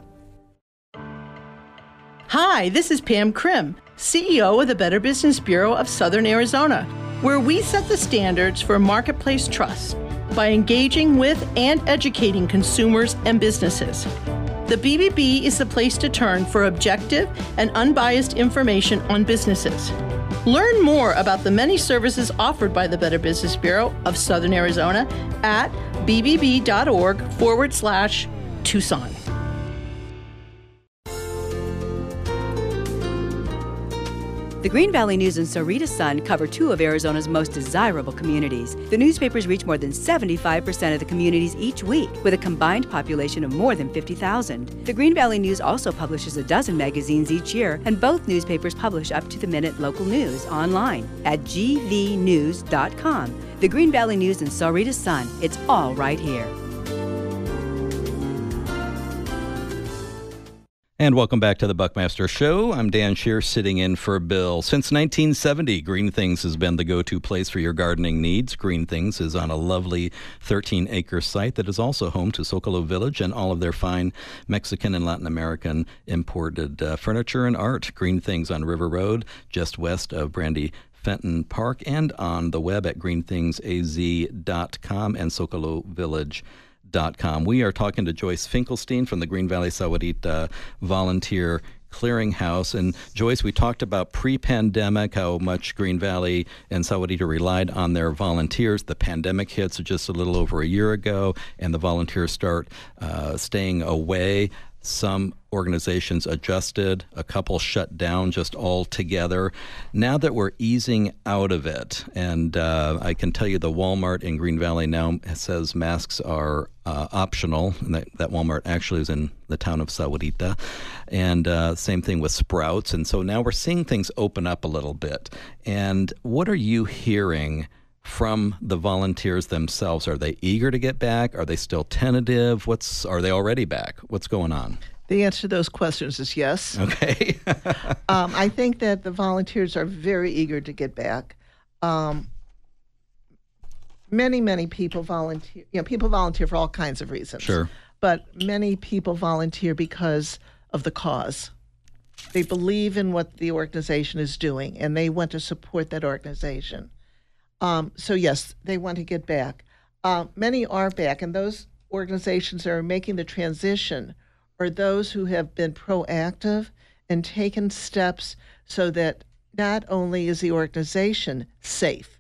Hi, this is Pam Krim, C E O of the Better Business Bureau of Southern Arizona, where we set the standards for marketplace trust by engaging with and educating consumers and businesses. The B B B is the place to turn for objective and unbiased information on businesses. Learn more about the many services offered by the Better Business Bureau of Southern Arizona at bbb.org forward slash Tucson. The Green Valley News and Sarita Sun cover two of Arizona's most desirable communities. The newspapers reach more than seventy-five percent of the communities each week, with a combined population of more than fifty thousand. The Green Valley News also publishes a dozen magazines each year, and both newspapers publish up-to-the-minute local news online at g v news dot com. The Green Valley News and Sarita Sun. It's all right here. And welcome back to the Buckmaster Show. I'm Dan Shear, sitting in for Bill. Since nineteen seventy, Green Things has been the go-to place for your gardening needs. Green Things is on a lovely thirteen-acre site that is also home to Zocalo Village and all of their fine Mexican and Latin American imported uh, furniture and art. Green Things on River Road, just west of Brandy Fenton Park, and on the web at green things a z dot com and Zocalo Village. Dot com. We are talking to Joyce Finkelstein from the Green Valley Sahuarita Volunteer Clearinghouse. And Joyce, we talked about pre-pandemic, how much Green Valley and Sahuarita relied on their volunteers. The pandemic hits just a little over a year ago, and the volunteers start uh, staying away. Some organizations adjusted, a couple shut down just altogether. Now that we're easing out of it, and uh, I can tell you the Walmart in Green Valley now says masks are uh, optional, and that, that Walmart actually is in the town of Sahuarita, and uh, same thing with Sprouts. And so now we're seeing things open up a little bit. And what are you hearing from the volunteers themselves? Are they eager to get back? Are they still tentative? What's are they already back? What's going on? The answer to those questions is yes. Okay. um, I think that the volunteers are very eager to get back. Um, many, many people volunteer. You know, people volunteer for all kinds of reasons. Sure. But many people volunteer because of the cause. They believe in what the organization is doing, and they want to support that organization. Um, so, yes, they want to get back. Uh, many are back, and those organizations that are making the transition are those who have been proactive and taken steps so that not only is the organization safe,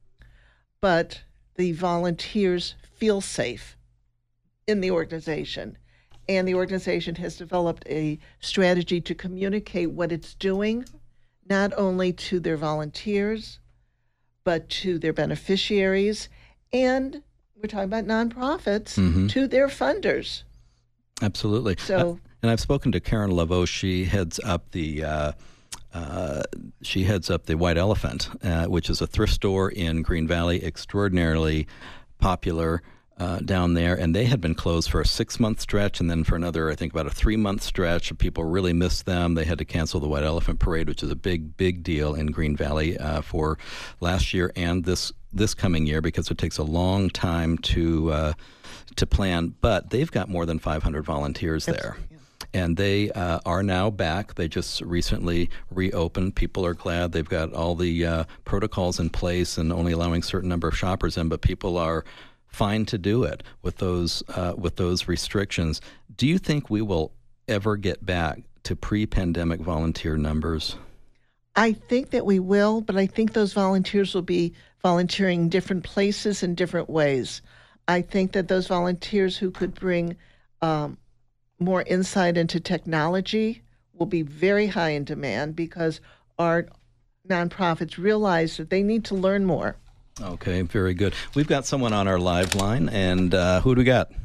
but the volunteers feel safe in the organization. And the organization has developed a strategy to communicate what it's doing, not only to their volunteers, but to their beneficiaries, and we're talking about nonprofits, mm-hmm. to their funders. Absolutely. So, uh, and I've spoken to Karen Laveau. She heads up the uh, uh, she heads up the White Elephant, uh, which is a thrift store in Green Valley, extraordinarily popular uh, down there. And they had been closed for a six-month stretch, and then for another, I think, about a three-month stretch. People really missed them. They had to cancel the White Elephant Parade, which is a big, big deal in Green Valley uh, for last year and this this coming year, because it takes a long time to uh, to plan. But they've got more than five hundred volunteers there. Yeah. And they uh, are now back. They just recently reopened. People are glad. They've got all the uh, protocols in place and only allowing a certain number of shoppers in, but people are fine to do it with those uh, with those restrictions. Do you think we will ever get back to pre-pandemic volunteer numbers? I think that we will, but I think those volunteers will be volunteering in different places in different ways. I think that those volunteers who could bring um, more insight into technology will be very high in demand, because our nonprofits realize that they need to learn more. Okay, very good. We've got someone on our live line, and uh, who do we got?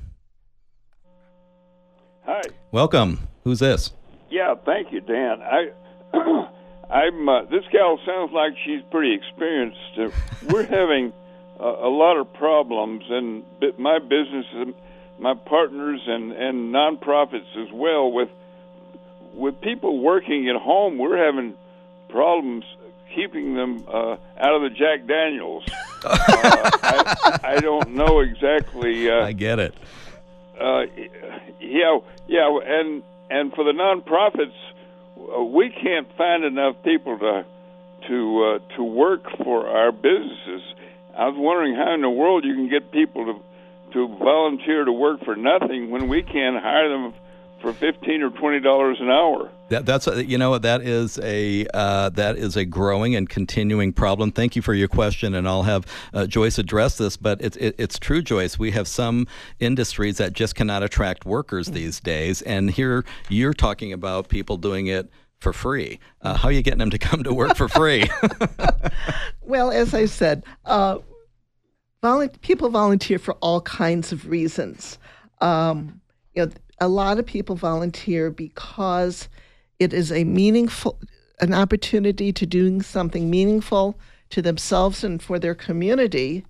Hi. Welcome. Who's this? Yeah, thank you, Dan. I, I'm. Uh, this gal sounds like she's pretty experienced. Uh, we're having uh, a lot of problems, and my business, my partners, and, and nonprofits as well, with with people working at home. We're having problems keeping them uh, out of the Jack Daniels. uh, I, I don't know exactly. Uh, I get it. Uh, yeah, yeah, and and for the nonprofits, uh, we can't find enough people to to uh, to work for our businesses. I was wondering how in the world you can get people to to volunteer to work for nothing when we can't hire them for fifteen or twenty dollars an hour. That, that's you know that is a uh, that is a growing and continuing problem. Thank you for your question, and I'll have uh, Joyce address this. But it's it, it's true, Joyce. We have some industries that just cannot attract workers these days, and here you're talking about people doing it for free. Uh, how are you getting them to come to work for free? Well, as I said, uh, volu- people volunteer for all kinds of reasons. Um, you know, a lot of people volunteer because it is a meaningful, an opportunity to doing something meaningful to themselves and for their community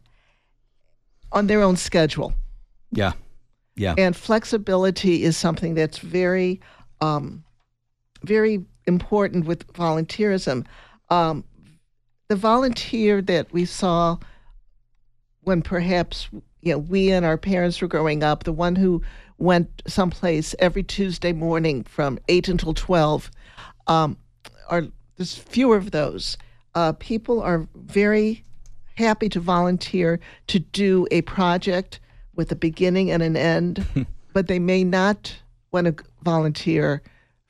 on their own schedule. Yeah, yeah. And flexibility is something that's very, um, very important with volunteerism. Um, the volunteer that we saw when perhaps you know we and our parents were growing up, the one who went someplace every Tuesday morning from eight until twelve, um, are there's fewer of those. Uh, people are very happy to volunteer to do a project with a beginning and an end, but they may not want to volunteer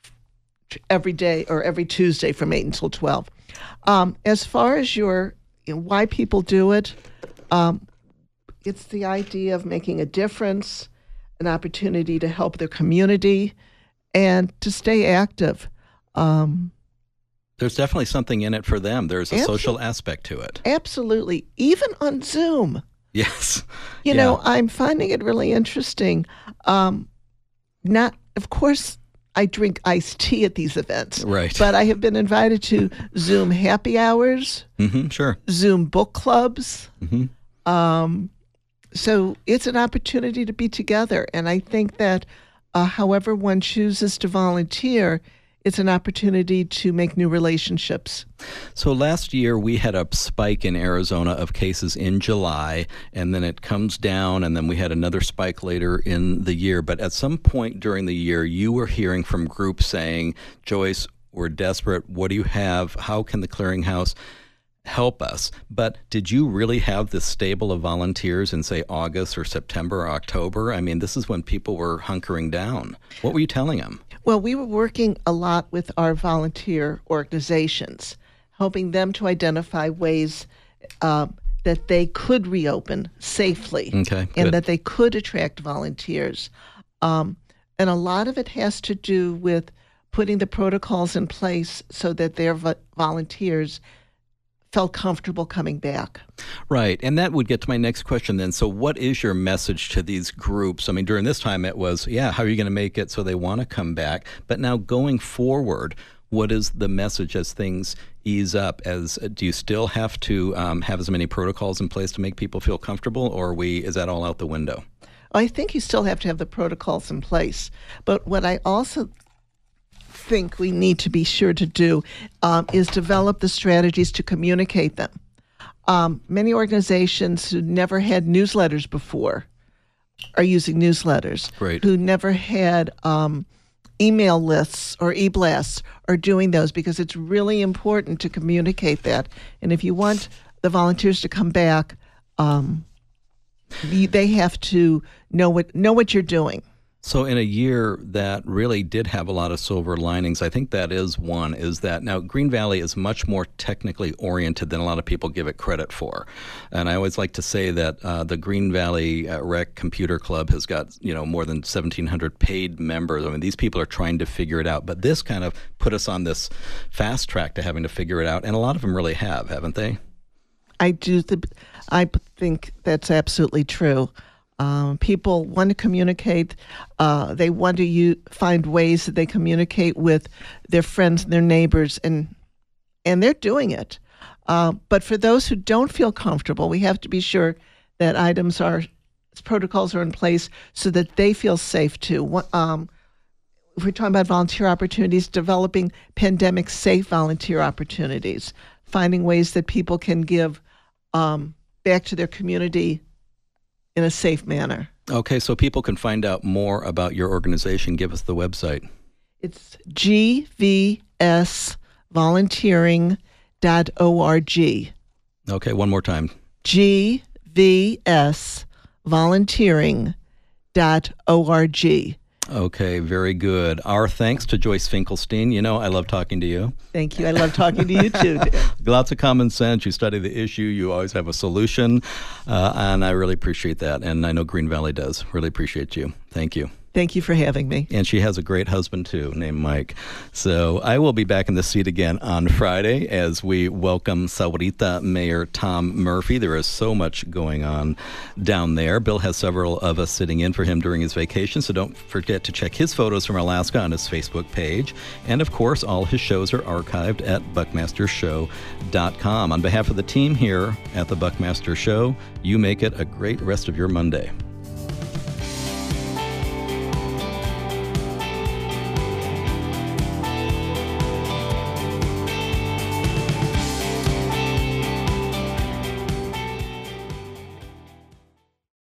every day or every Tuesday from eight until twelve. Um, as far as your you know, why people do it, um, it's the idea of making a difference, an opportunity to help their community, and to stay active. Um, There's definitely something in it for them. There's a Absol- social aspect to it. Absolutely. Even on Zoom. Yes. You Yeah. know, I'm finding it really interesting. Um, not, of course, I drink iced tea at these events. Right. But I have been invited to Zoom happy hours, Mm-hmm, sure. Zoom book clubs. Mm-hmm. Um, so it's an opportunity to be together. And I think that uh, however one chooses to volunteer, it's an opportunity to make new relationships. So last year we had a spike in Arizona of cases in July, and then it comes down, and then we had another spike later in the year. But at some point during the year, you were hearing from groups saying, Joyce, we're desperate. What do you have? How can the Clearinghouse help us? But did you really have this stable of volunteers in, say, August or September or October? I mean, this is when people were hunkering down. What were you telling them? Well, we were working a lot with our volunteer organizations, helping them to identify ways uh, that they could reopen safely, Okay, and good. that they could attract volunteers. Um, and a lot of it has to do with putting the protocols in place so that their vo- volunteers felt comfortable coming back. Right. And that would get to my next question then. So what is your message to these groups? I mean, during this time it was, yeah, how are you going to make it so they want to come back? But now going forward, what is the message as things ease up? As do you still have to um, have as many protocols in place to make people feel comfortable, or are we, is that all out the window? I think you still have to have the protocols in place. But what I also think we need to be sure to do um, is develop the strategies to communicate them. Um, many organizations who never had newsletters before are using newsletters. Great. Who never had um, email lists or e-blasts are doing those, because it's really important to communicate that. And if you want the volunteers to come back, um, you, they have to know what know what you're doing. So in a year that really did have a lot of silver linings, I think that is one, is that now Green Valley is much more technically oriented than a lot of people give it credit for. And I always like to say that uh, the Green Valley uh, Rec Computer Club has got, you know, more than seventeen hundred paid members. I mean, these people are trying to figure it out. But this kind of put us on this fast track to having to figure it out. And a lot of them really have, haven't they? I do. Th- I think that's absolutely true. Um, people want to communicate. Uh, they want to u- find ways that they communicate with their friends and their neighbors, and and they're doing it. Uh, but for those who don't feel comfortable, we have to be sure that items are, protocols are in place so that they feel safe too. What, um, if we're talking about volunteer opportunities, developing pandemic-safe volunteer opportunities, finding ways that people can give um, back to their community in a safe manner. Okay, so people can find out more about your organization. Give us the website. It's g v s volunteering dot org. Okay, one more time. g v s volunteering dot org. Okay, very good. Our thanks to Joyce Finkelstein. You know, I love talking to you. Thank you. I love talking to you too. Lots of common sense. You study the issue. You always have a solution. Uh, and I really appreciate that. And I know Green Valley does. Really appreciate you. Thank you. Thank you for having me. And she has a great husband, too, named Mike. So I will be back in the seat again on Friday as we welcome Sahuarita Mayor Tom Murphy. There is so much going on down there. Bill has several of us sitting in for him during his vacation, so don't forget to check his photos from Alaska on his Facebook page. And, of course, all his shows are archived at buckmaster show dot com. On behalf of the team here at the Buckmaster Show, you make it a great rest of your Monday.